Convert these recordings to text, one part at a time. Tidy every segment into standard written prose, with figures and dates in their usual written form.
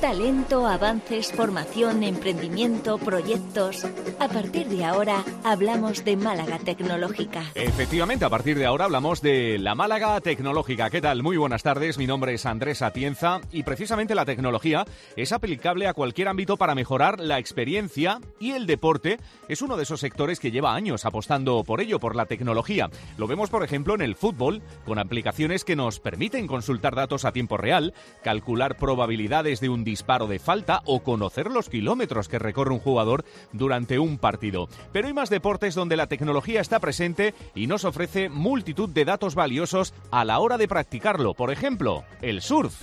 Talento, avances, formación, emprendimiento, proyectos. A partir de ahora hablamos de Málaga Tecnológica. Efectivamente, a partir de ahora hablamos de la Málaga Tecnológica. ¿Qué tal? Muy buenas tardes, mi nombre es Andrés Atienza y precisamente la tecnología es aplicable a cualquier ámbito para mejorar la experiencia, y el deporte es uno de esos sectores que lleva años apostando por ello, por la tecnología. Lo vemos, por ejemplo, en el fútbol, con aplicaciones que nos permiten consultar datos a tiempo real, calcular probabilidades de un disparo de falta o conocer los kilómetros que recorre un jugador durante un partido. Pero hay más deportes donde la tecnología está presente y nos ofrece multitud de datos valiosos a la hora de practicarlo. Por ejemplo, el surf.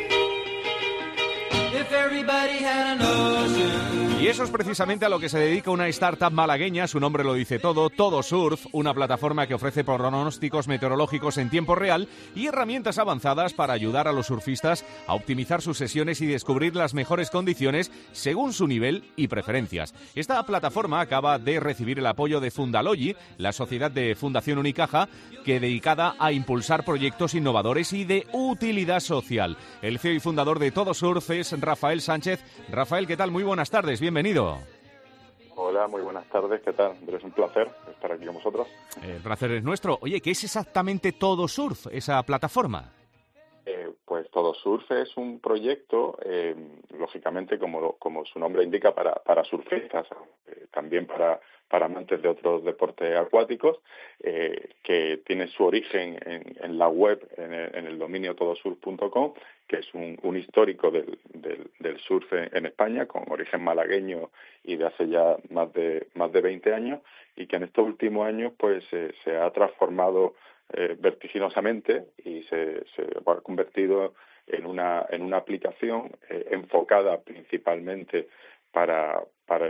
Y eso es precisamente a lo que se dedica una startup malagueña, su nombre lo dice todo, Todo Surf, una plataforma que ofrece pronósticos meteorológicos en tiempo real y herramientas avanzadas para ayudar a los surfistas a optimizar sus sesiones y descubrir las mejores condiciones según su nivel y preferencias. Esta plataforma acaba de recibir el apoyo de Fundalogi, la sociedad de Fundación Unicaja, que dedicada a impulsar proyectos innovadores y de utilidad social. El CEO y fundador de Todo Surf es Rafael Sánchez. Rafael, ¿qué tal? Muy buenas tardes, bienvenido. Hola, muy buenas tardes, ¿qué tal? Es un placer estar aquí con vosotros. El placer es nuestro. Oye, ¿qué es exactamente Todo Surf, esa plataforma? Pues Todo Surf es un proyecto, lógicamente, como su nombre indica, para surfistas, también para amantes de otros deportes acuáticos, que tiene su origen en la web, en el dominio todosurf.com, que es un histórico del surf en España, con origen malagueño y de hace ya más de 20 años, y que en estos últimos años pues se ha transformado vertiginosamente y se ha convertido en una aplicación enfocada principalmente para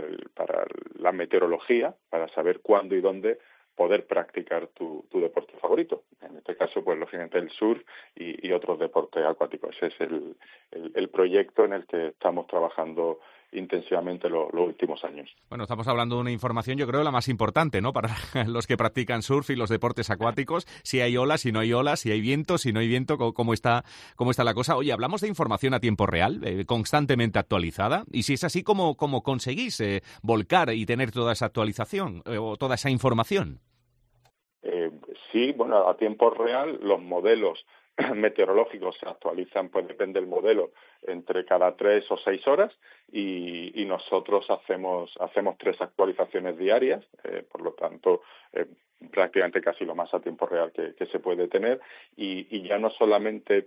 la meteorología, para saber cuándo y dónde poder practicar tu deporte favorito. En este caso, pues lógicamente el surf y otros deportes acuáticos. Ese es el proyecto en el que estamos trabajando intensivamente los últimos años. Bueno, estamos hablando de una información, yo creo, la más importante, ¿no? Para los que practican surf y los deportes acuáticos, si hay olas, si no hay olas, si hay viento, si no hay viento, cómo está la cosa. Oye, hablamos de información a tiempo real, constantemente actualizada, y si es así, ¿cómo conseguís volcar y tener toda esa actualización o toda esa información? Sí, bueno, a tiempo real los modelos meteorológicos se actualizan, pues depende del modelo, entre cada 3 o 6 horas, y nosotros hacemos 3 actualizaciones diarias, por lo tanto prácticamente casi lo más a tiempo real que se puede tener, y ya no solamente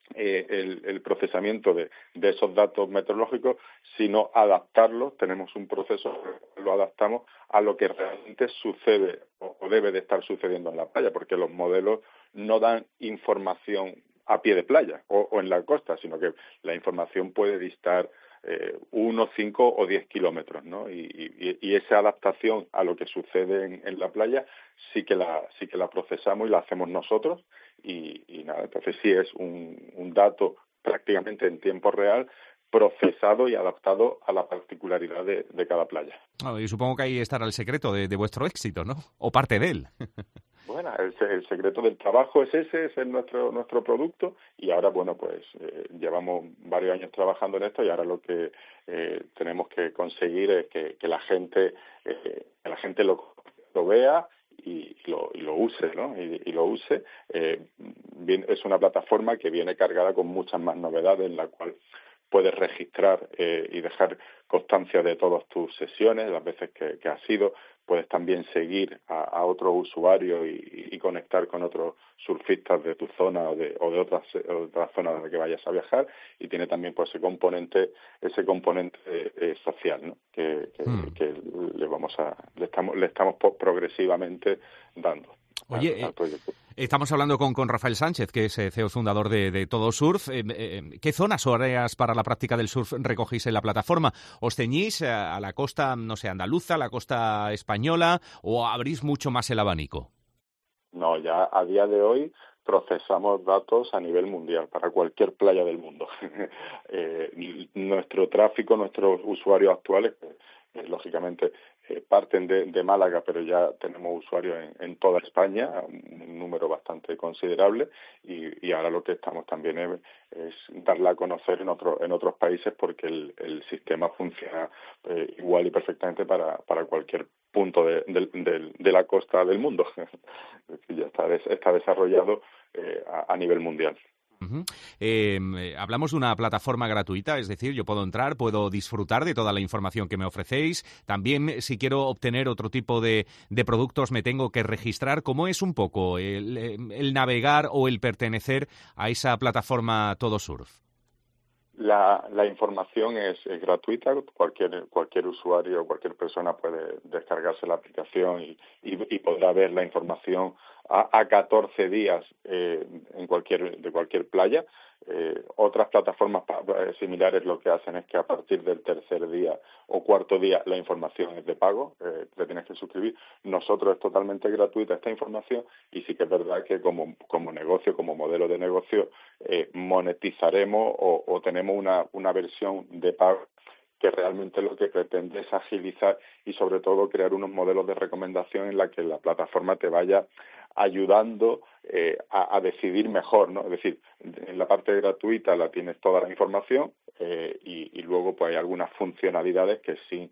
el procesamiento de esos datos meteorológicos, sino adaptarlos. Tenemos un proceso, lo adaptamos a lo que realmente sucede o debe de estar sucediendo en la playa, porque los modelos no dan información a pie de playa o en la costa, sino que la información puede distar 1, 5 o 10 kilómetros, ¿no? Y esa adaptación a lo que sucede en la playa sí que la procesamos y la hacemos nosotros, y nada, entonces sí es un dato prácticamente en tiempo real, procesado y adaptado a la particularidad de cada playa. Y supongo que ahí estará el secreto de vuestro éxito, ¿no? O parte de él. Bueno, el secreto del trabajo es nuestro producto, y ahora, bueno, pues llevamos varios años trabajando en esto, y ahora lo que tenemos que conseguir es que la gente lo vea y lo use, ¿no? Y lo use. Es una plataforma que viene cargada con muchas más novedades, en la cual puedes registrar y dejar constancia de todas tus sesiones, las veces que has ido. Puedes también seguir a otros usuarios y conectar con otros surfistas de tu zona o de otras zonas de las que vayas a viajar, y tiene también pues ese componente social, ¿no? que le estamos progresivamente dando. Oye, estamos hablando con Rafael Sánchez, que es CEO fundador de Todo Surf. ¿Qué zonas o áreas para la práctica del surf recogéis en la plataforma? ¿Os ceñís a la costa, no sé, andaluza, a la costa española, o abrís mucho más el abanico? No, ya a día de hoy procesamos datos a nivel mundial para cualquier playa del mundo. Nuestro tráfico, nuestros usuarios actuales, lógicamente parten de Málaga, pero ya tenemos usuarios en toda España, un número bastante considerable, y ahora lo que estamos también es darla a conocer en otros países, porque el sistema funciona igual y perfectamente para cualquier punto de la costa del mundo. Es decir, ya está desarrollado a nivel mundial. Uh-huh. Hablamos de una plataforma gratuita, es decir, yo puedo entrar, puedo disfrutar de toda la información que me ofrecéis. También, si quiero obtener otro tipo de productos, me tengo que registrar. ¿Cómo es un poco el navegar o el pertenecer a esa plataforma Todosurf? La información es gratuita, cualquier usuario, cualquier persona puede descargarse la aplicación y podrá ver la información a 14 días de cualquier playa. Otras plataformas similares lo que hacen es que a partir del tercer día o cuarto día la información es de pago, te tienes que suscribir. Nosotros es totalmente gratuita esta información, y sí que es verdad que como negocio, como modelo de negocio, monetizaremos o tenemos una versión de pago que realmente lo que pretende es agilizar y sobre todo crear unos modelos de recomendación en la que la plataforma te vaya ayudando a decidir mejor, ¿no? Es decir, en la parte gratuita la tienes toda la información y luego pues hay algunas funcionalidades que sí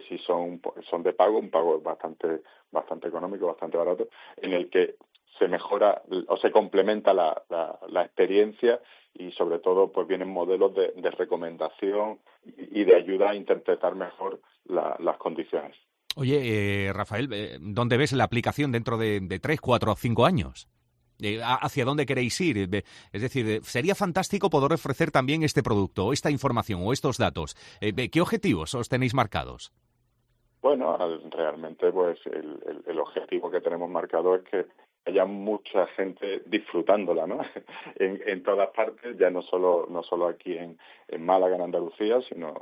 son de pago, un pago bastante económico, bastante barato, en el que se mejora o se complementa la experiencia, y sobre todo pues vienen modelos de recomendación y de ayuda a interpretar mejor las condiciones. Oye, Rafael, ¿dónde ves la aplicación dentro de 3, 4 o 5 años? ¿Hacia dónde queréis ir? Es decir, sería fantástico poder ofrecer también este producto, esta información o estos datos. ¿Qué objetivos os tenéis marcados? Bueno, realmente pues el objetivo que tenemos marcado es que haya mucha gente disfrutándola, ¿no? en todas partes, ya no solo aquí en Málaga, en Andalucía, sino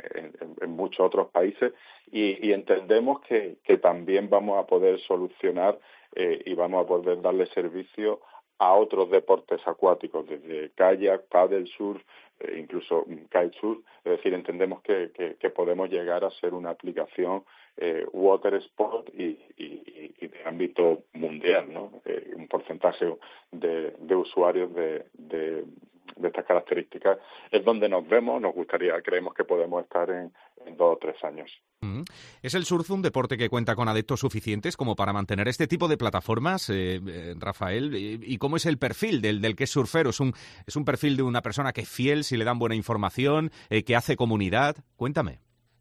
en muchos otros países, y entendemos que también vamos a poder solucionar y vamos a poder darle servicio a otros deportes acuáticos, desde kayak, paddle surf, incluso kitesurf. Es decir, entendemos que podemos llegar a ser una aplicación water sport y de ámbito mundial, ¿no? Un porcentaje de usuarios de estas características es donde nos vemos. Creemos que podemos estar en 2 o 3 años. ¿Es el surf un deporte que cuenta con adeptos suficientes como para mantener este tipo de plataformas, Rafael? ¿Y cómo es el perfil del que es surfero? ¿Es un perfil de una persona que es fiel, si le dan buena información, que hace comunidad? Cuéntame.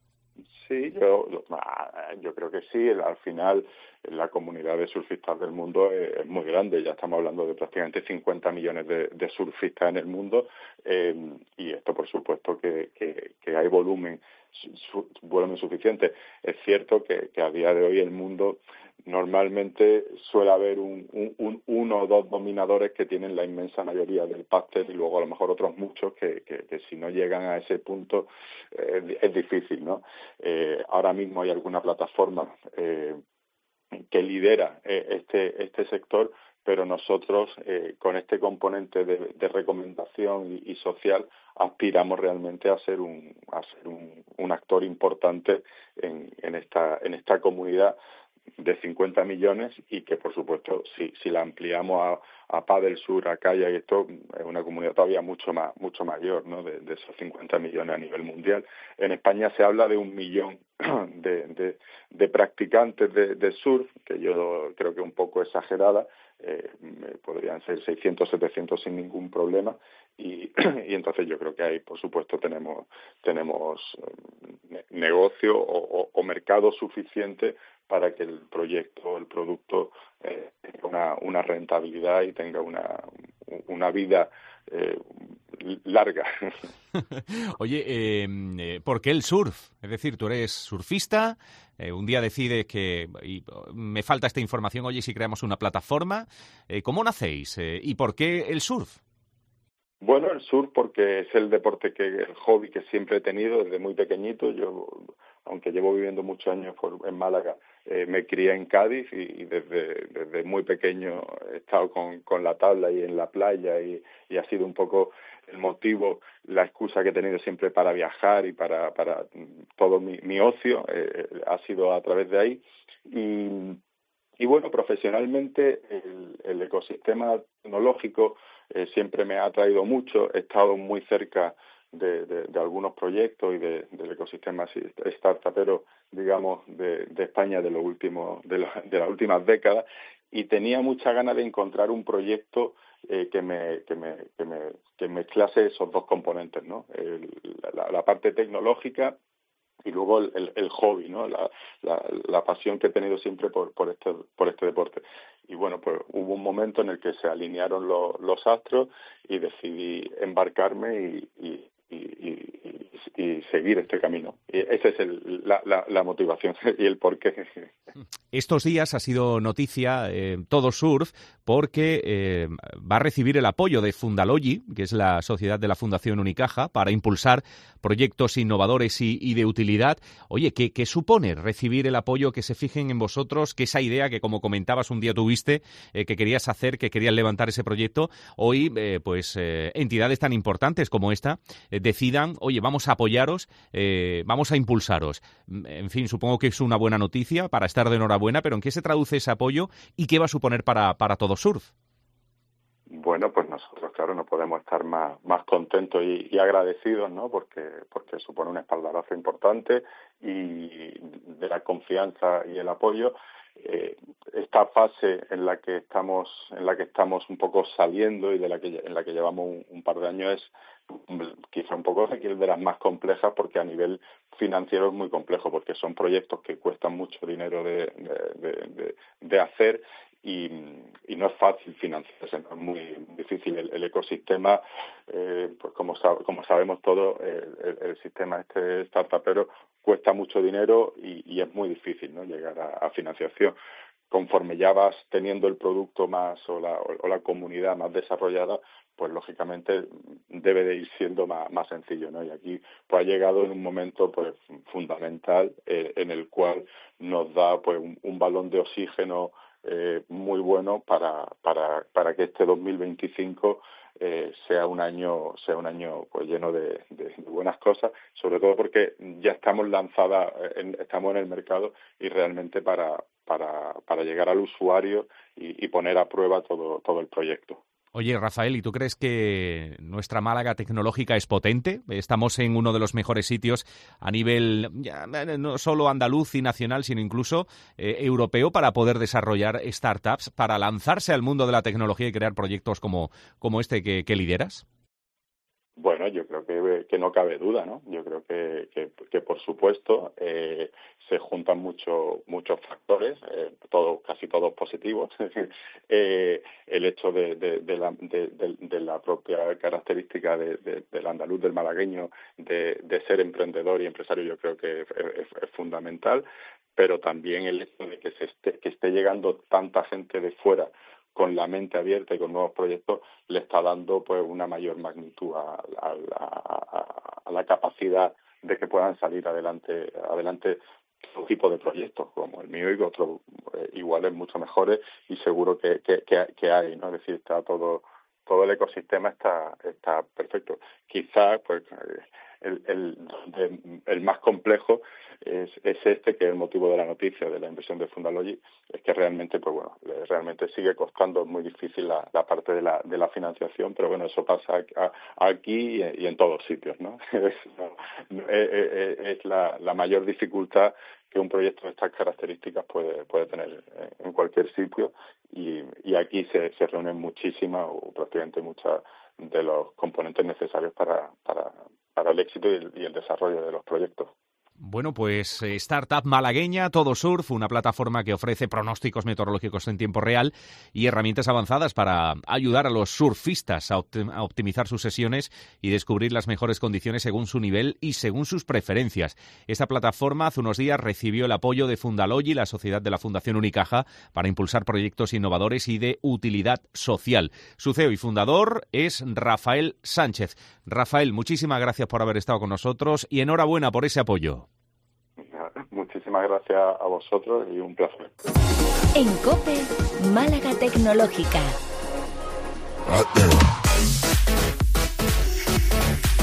Sí, yo creo que sí. Al final, la comunidad de surfistas del mundo es muy grande. Ya estamos hablando de prácticamente 50 millones de surfistas en el mundo, y esto, por supuesto, que hay volumen suficiente. Es cierto que a día de hoy el mundo normalmente suele haber uno o dos dominadores que tienen la inmensa mayoría del pastel, y luego a lo mejor otros muchos que si no llegan a ese punto es difícil, ¿no? Ahora mismo hay alguna plataforma que lidera este sector, pero nosotros con este componente de recomendación y social aspiramos realmente a ser un actor importante en esta comunidad de 50 millones, y que por supuesto si la ampliamos a Paddle Sur, a Kayak, y esto es una comunidad todavía mucho mayor, ¿no? De esos 50 millones a nivel mundial. En España se habla de 1 millón de practicantes de surf, que yo creo que es un poco exagerada. Podrían ser 600, 700 sin ningún problema, y entonces yo creo que ahí, por supuesto, tenemos negocio o mercado suficiente para que el producto tenga una rentabilidad y tenga una vida larga. Oye, ¿por qué el surf? Es decir, tú eres surfista, un día decides que me falta esta información, oye, si creamos una plataforma, ¿cómo nacéis? ¿Y por qué el surf? Bueno, el surf porque es el hobby que siempre he tenido desde muy pequeñito. Yo, aunque llevo viviendo muchos años en Málaga, me crié en Cádiz, y desde muy pequeño he estado con la tabla y en la playa, y ha sido un poco el motivo, la excusa que he tenido siempre para viajar y para todo mi ocio, ha sido a través de ahí. Y bueno, profesionalmente el ecosistema tecnológico siempre me ha atraído mucho. He estado muy cerca de algunos proyectos y del ecosistema startupero, digamos, de España de las últimas décadas, y tenía mucha ganas de encontrar un proyecto que mezclase esos dos componentes, ¿no? La parte tecnológica y luego el hobby, ¿no? La pasión que he tenido siempre por este deporte. Y bueno, pues hubo un momento en el que se alinearon los astros y decidí embarcarme y seguir este camino. Y esa es la motivación y el porqué. Estos días ha sido noticia Todo Surf porque va a recibir el apoyo de Fundalogy, que es la sociedad de la Fundación Unicaja, para impulsar proyectos innovadores y de utilidad. Oye, ¿qué supone recibir el apoyo, que se fijen en vosotros, que esa idea que, como comentabas, un día tuviste, que querías hacer, que querías levantar ese proyecto, hoy entidades tan importantes como esta decidan, oye, vamos a apoyaros, vamos a impulsaros? En fin, supongo que es una buena noticia para estar de enhorabuena, pero ¿en qué se traduce ese apoyo y qué va a suponer para Todo Surf? Bueno, pues nosotros, claro, no podemos estar más contentos y agradecidos, ¿no? Porque supone un espaldarazo importante y de la confianza y el apoyo. Esta fase en la que estamos un poco saliendo y en la que llevamos un par de años es quizá un poco de las más complejas, porque a nivel financiero es muy complejo, porque son proyectos que cuestan mucho dinero de hacer y no es fácil financiarse, ¿no? Es muy difícil. El ecosistema, pues como sabemos todos, el sistema startupero cuesta mucho dinero y es muy difícil, ¿no?, llegar a financiación. Conforme ya vas teniendo el producto más o la comunidad más desarrollada, pues lógicamente debe de ir siendo más sencillo, ¿no? Y aquí pues ha llegado en un momento pues fundamental en el cual nos da pues un balón de oxígeno muy bueno para que este 2025 sea un año pues lleno de buenas cosas, sobre todo porque ya estamos estamos en el mercado y realmente para llegar al usuario y poner a prueba todo el proyecto. Oye, Rafael, ¿y tú crees que nuestra Málaga tecnológica es potente? Estamos en uno de los mejores sitios a nivel no solo andaluz y nacional, sino incluso europeo, para poder desarrollar startups, para lanzarse al mundo de la tecnología y crear proyectos como este que lideras. Bueno, yo creo que no cabe duda, ¿no? Yo creo que por supuesto se juntan muchos factores, casi todos positivos. El hecho de la propia característica del andaluz, del malagueño, de ser emprendedor y empresario, yo creo que es fundamental, pero también el hecho de que esté llegando tanta gente de fuera con la mente abierta y con nuevos proyectos, le está dando pues una mayor magnitud a la capacidad de que puedan salir adelante todo tipo de proyectos como el mío y otros iguales, mucho mejores, y seguro que hay, ¿no? Es decir, está todo el ecosistema está perfecto. Quizás pues el más complejo es que es el motivo de la noticia de la inversión de Fundalogy, es que realmente realmente sigue costando, muy difícil la parte de la financiación, pero bueno, eso pasa aquí y en todos sitios, ¿no? Es la mayor dificultad que un proyecto de estas características puede tener en cualquier sitio, y aquí se reúnen muchísimas o prácticamente muchas de los componentes necesarios para el éxito y el desarrollo de los proyectos. Bueno, pues Startup Malagueña, Todo Surf, una plataforma que ofrece pronósticos meteorológicos en tiempo real y herramientas avanzadas para ayudar a los surfistas a optimizar sus sesiones y descubrir las mejores condiciones según su nivel y según sus preferencias. Esta plataforma hace unos días recibió el apoyo de Fundalogy, la sociedad de la Fundación Unicaja, para impulsar proyectos innovadores y de utilidad social. Su CEO y fundador es Rafael Sánchez. Rafael, muchísimas gracias por haber estado con nosotros y enhorabuena por ese apoyo. Muchísimas gracias a vosotros y un placer. En COPE, Málaga Tecnológica.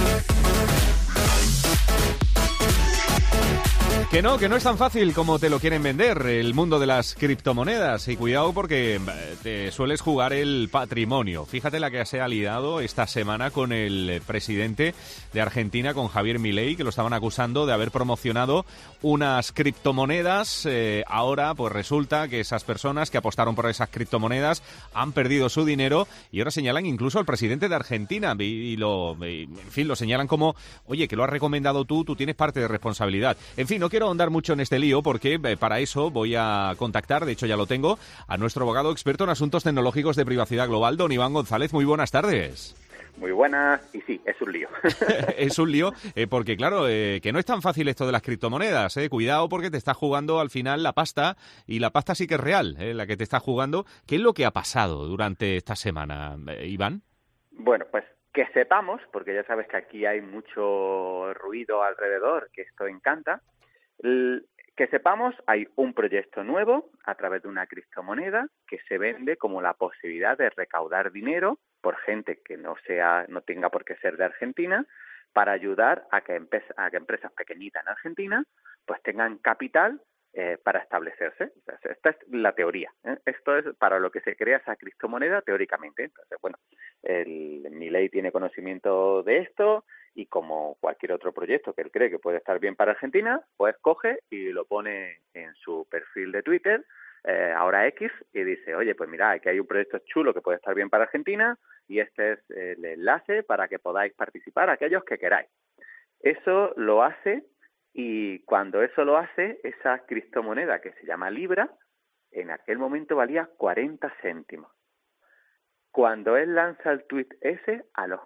Que no es tan fácil como te lo quieren vender el mundo de las criptomonedas. Y cuidado porque te sueles jugar el patrimonio. Fíjate la que se ha liado esta semana con el presidente de Argentina, con Javier Milei, que lo estaban acusando de haber promocionado unas criptomonedas. Ahora pues resulta que esas personas que apostaron por esas criptomonedas han perdido su dinero y ahora señalan incluso al presidente de Argentina en fin, lo señalan como, oye, que lo has recomendado tú tienes parte de responsabilidad. En fin, no quiero ahondar mucho en este lío porque para eso voy a contactar, de hecho ya lo tengo, a nuestro abogado experto en asuntos tecnológicos de privacidad global, don Iván González. Muy buenas tardes. Muy buenas, y sí, es un lío. Es un lío porque, claro, que no es tan fácil esto de las criptomonedas. Cuidado porque te estás jugando al final la pasta, y la pasta sí que es real, la que te estás jugando. ¿Qué es lo que ha pasado durante esta semana, Iván? Bueno, pues que sepamos, porque ya sabes que aquí hay mucho ruido alrededor, que esto encanta. Que sepamos, hay un proyecto nuevo a través de una criptomoneda que se vende como la posibilidad de recaudar dinero por gente que no tenga por qué ser de Argentina, para ayudar a que empresas pequeñitas en Argentina pues tengan capital para establecerse. Entonces, esta es la teoría, ¿eh? Esto es para lo que se crea esa criptomoneda teóricamente. Entonces, bueno, Milei tiene conocimiento de esto, y como cualquier otro proyecto que él cree que puede estar bien para Argentina, pues coge y lo pone en su perfil de Twitter, ahora X, y dice, oye, pues mira, aquí hay un proyecto chulo que puede estar bien para Argentina, y este es el enlace para que podáis participar aquellos que queráis. Eso lo hace, y cuando eso lo hace, esa criptomoneda que se llama Libra, en aquel momento valía 40 céntimos. Cuando él lanza el tuit ese, a los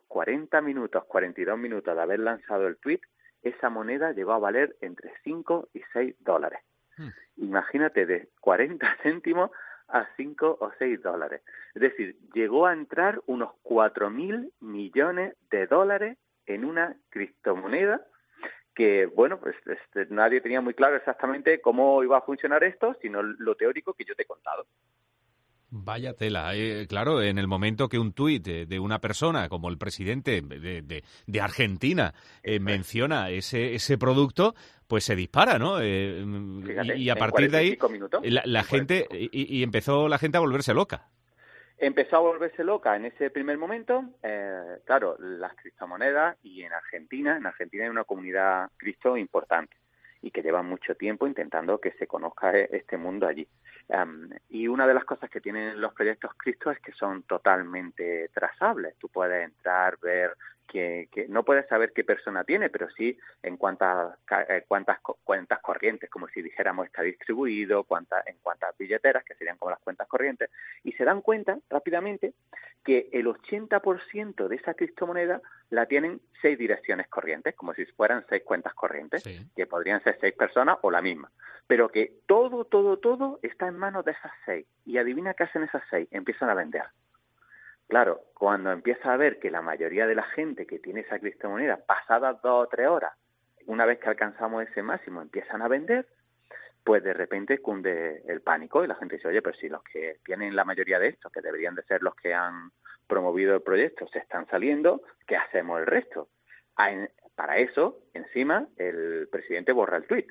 42 minutos de haber lanzado el tuit, esa moneda llegó a valer entre 5 y 6 dólares. Imagínate, de 40 céntimos a 5 o 6 dólares. Es decir, llegó a entrar unos 4.000 millones de dólares en una criptomoneda que, bueno, pues nadie tenía muy claro exactamente cómo iba a funcionar esto, sino lo teórico que yo te he contado. Vaya tela. Claro, en el momento que un tuit de una persona como el presidente de Argentina menciona ese producto, pues se dispara, ¿no? Fíjate, y a partir de ahí la gente y empezó la gente a volverse loca. Empezó a volverse loca en ese primer momento. Claro, las criptomonedas, y en Argentina hay una comunidad cripto importante y que lleva mucho tiempo intentando que se conozca este mundo allí. Y una de las cosas que tienen los proyectos cripto es que son totalmente trazables. Tú puedes entrar, ver que no puedes saber qué persona tiene, pero sí en cuántas cuentas corrientes, como si dijéramos está distribuido, en cuántas billeteras, que serían como las cuentas corrientes, y se dan cuenta rápidamente que el 80% de esa criptomoneda la tienen 6 direcciones corrientes, como si fueran 6 cuentas corrientes, sí, que podrían ser 6 personas o la misma, pero que todo está en manos de esas 6, y adivina qué hacen esas 6, empiezan a vender. Claro, cuando empieza a ver que la mayoría de la gente que tiene esa criptomoneda, pasadas 2 o 3 horas, una vez que alcanzamos ese máximo, empiezan a vender, pues de repente cunde el pánico y la gente dice, oye, pues si los que tienen la mayoría de estos, que deberían de ser los que han promovido el proyecto, se están saliendo, ¿qué hacemos el resto? Para eso, encima, el presidente borra el tuit.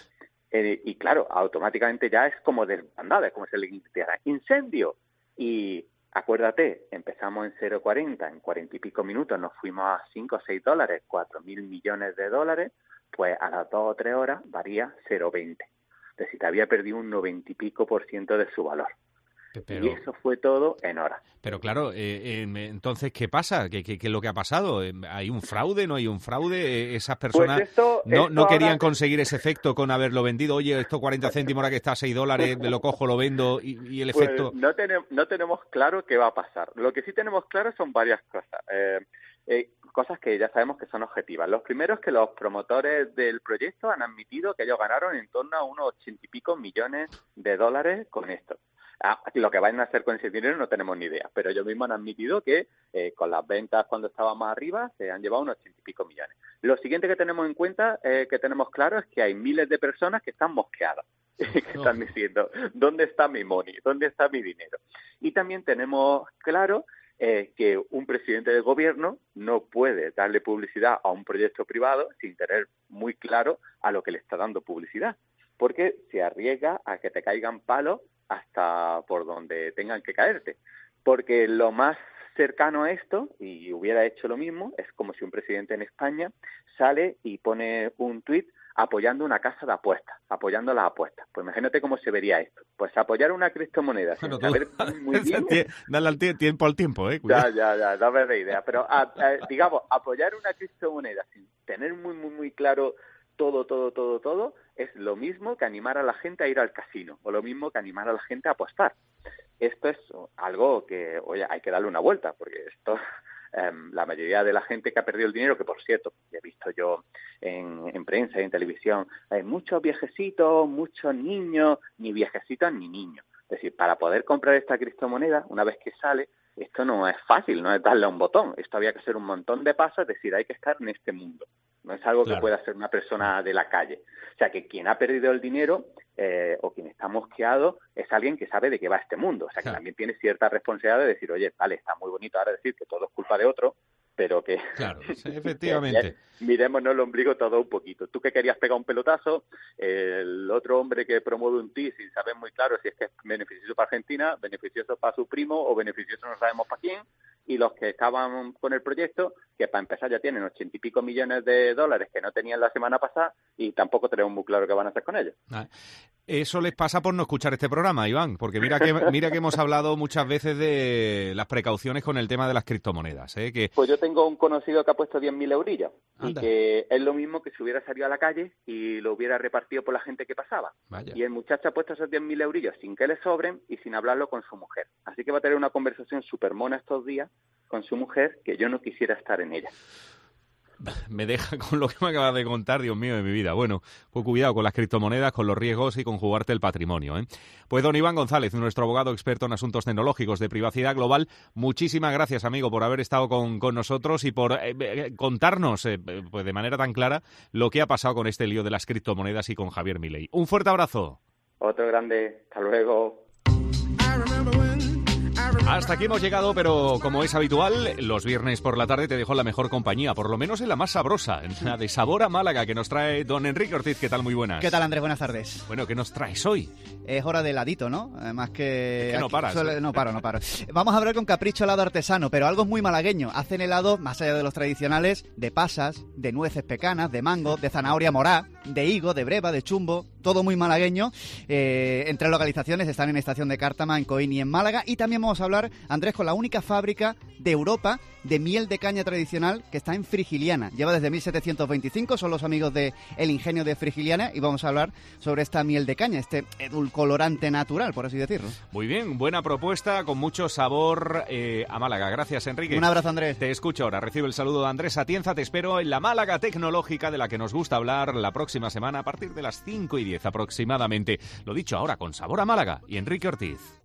Y claro, automáticamente ya es como desbandada, es como si le gritara ¡incendio! Y acuérdate, empezamos en 0,40, en 40 y pico minutos nos fuimos a 5 o 6 dólares, 4.000 millones de dólares, pues a las 2 o 3 horas varía 0,20. Es decir, te había perdido un 90 y pico % de su valor. Y eso fue todo en horas. Pero claro, entonces, ¿qué pasa? ¿Qué es lo que ha pasado? ¿Hay un fraude? ¿No hay un fraude? ¿Esas personas pues no querían conseguir ese efecto con haberlo vendido? Oye, esto 40 céntimos ahora que está a 6 dólares, lo cojo, lo vendo y el efecto... Pues no tenemos claro qué va a pasar. Lo que sí tenemos claro son varias cosas. Cosas que ya sabemos que son objetivas. Los primeros, que los promotores del proyecto han admitido que ellos ganaron en torno a unos 80 y pico millones de dólares con esto. Lo que van a hacer con ese dinero no tenemos ni idea, pero ellos mismos han admitido que con las ventas cuando estaban más arriba se han llevado unos 80 y pico millones. Lo siguiente que tenemos en cuenta, que tenemos claro, es que hay miles de personas que están mosqueadas, que están diciendo, ¿dónde está mi money? ¿Dónde está mi dinero? Y también tenemos claro que un presidente del gobierno no puede darle publicidad a un proyecto privado sin tener muy claro a lo que le está dando publicidad, porque se arriesga a que te caigan palos hasta por donde tengan que caerte. Porque lo más cercano a esto, y hubiera hecho lo mismo, es como si un presidente en España sale y pone un tuit apoyando una casa de apuestas, apoyando las apuestas. Pues imagínate cómo se vería esto. Pues apoyar una criptomoneda sin saber muy bien... Dale tiempo al tiempo, cuidado. Ya, dame de idea. Pero, digamos, apoyar una criptomoneda sin tener muy claro todo, es lo mismo que animar a la gente a ir al casino, o lo mismo que animar a la gente a apostar. Esto es algo que, oye, hay que darle una vuelta, porque esto... la mayoría de la gente que ha perdido el dinero, que por cierto, he visto yo en prensa y en televisión, hay muchos viejecitos, muchos niños, ni viejecitos ni niños. Es decir, para poder comprar esta criptomoneda, una vez que sale, esto no es fácil, no es darle a un botón. Esto había que hacer un montón de pasos, es decir, hay que estar en este mundo. No es algo que pueda hacer una persona de la calle. O sea, que quien ha perdido el dinero o quien está mosqueado es alguien que sabe de qué va este mundo. O sea, que también tiene cierta responsabilidad de decir, oye, vale, está muy bonito ahora decir que todo es culpa de otro, pero que... Claro, efectivamente. Mirémonos el ombligo todo un poquito. Tú que querías pegar un pelotazo, el otro hombre que promueve un TIS sin saber muy claro si es que es beneficioso para Argentina, beneficioso para su primo o beneficioso no sabemos para quién, y los que estaban con el proyecto, que para empezar ya tienen 80 y pico millones de dólares que no tenían la semana pasada y tampoco tenemos muy claro qué van a hacer con ellos. Eso les pasa por no escuchar este programa, Iván, porque mira que hemos hablado muchas veces de las precauciones con el tema de las criptomonedas. Pues yo tengo un conocido que ha puesto 10.000 eurillos y que es lo mismo que si hubiera salido a la calle y lo hubiera repartido por la gente que pasaba. Vaya. Y el muchacho ha puesto esos 10.000 eurillos sin que le sobren y sin hablarlo con su mujer. Así que va a tener una conversación súper mona estos días con su mujer, que yo no quisiera estar en ella. Me deja con lo que me acabas de contar, Dios mío, de mi vida. Bueno, pues cuidado con las criptomonedas, con los riesgos y con jugarte el patrimonio, Pues don Iván González, nuestro abogado experto en asuntos tecnológicos de privacidad global, muchísimas gracias, amigo, por haber estado con nosotros y por contarnos pues de manera tan clara lo que ha pasado con este lío de las criptomonedas y con Javier Milei. Un fuerte abrazo. Otro grande. Hasta luego. Hasta aquí hemos llegado, pero como es habitual, los viernes por la tarde te dejo en la mejor compañía, por lo menos en la más sabrosa, en la de Sabor a Málaga, que nos trae don Enrique Ortiz. ¿Qué tal? Muy buenas. ¿Qué tal, Andrés? Buenas tardes. Bueno, ¿qué nos traes hoy? Es hora de heladito, ¿no? Además que... Es que no paras. No paro. Vamos a hablar con Capricho Helado Artesano, pero algo muy malagueño. Hacen helado, más allá de los tradicionales, de pasas, de nueces pecanas, de mango, de zanahoria morá, de higo, de breva, de chumbo, todo muy malagueño. Entre localizaciones están en Estación de Cártama, en Coín y en Málaga. Y también vamos a hablar, Andrés, con la única fábrica de Europa de miel de caña tradicional que está en Frigiliana. Lleva desde 1725, son los amigos de El Ingenio de Frigiliana y vamos a hablar sobre esta miel de caña, este edulcorante natural, por así decirlo. Muy bien, buena propuesta, con mucho sabor a Málaga. Gracias, Enrique. Un abrazo, Andrés. Te escucho ahora, recibe el saludo de Andrés Atienza. Te espero en la Málaga Tecnológica, de la que nos gusta hablar la próxima semana a partir de las 5:10 aproximadamente. Lo dicho ahora, con Sabor a Málaga y Enrique Ortiz.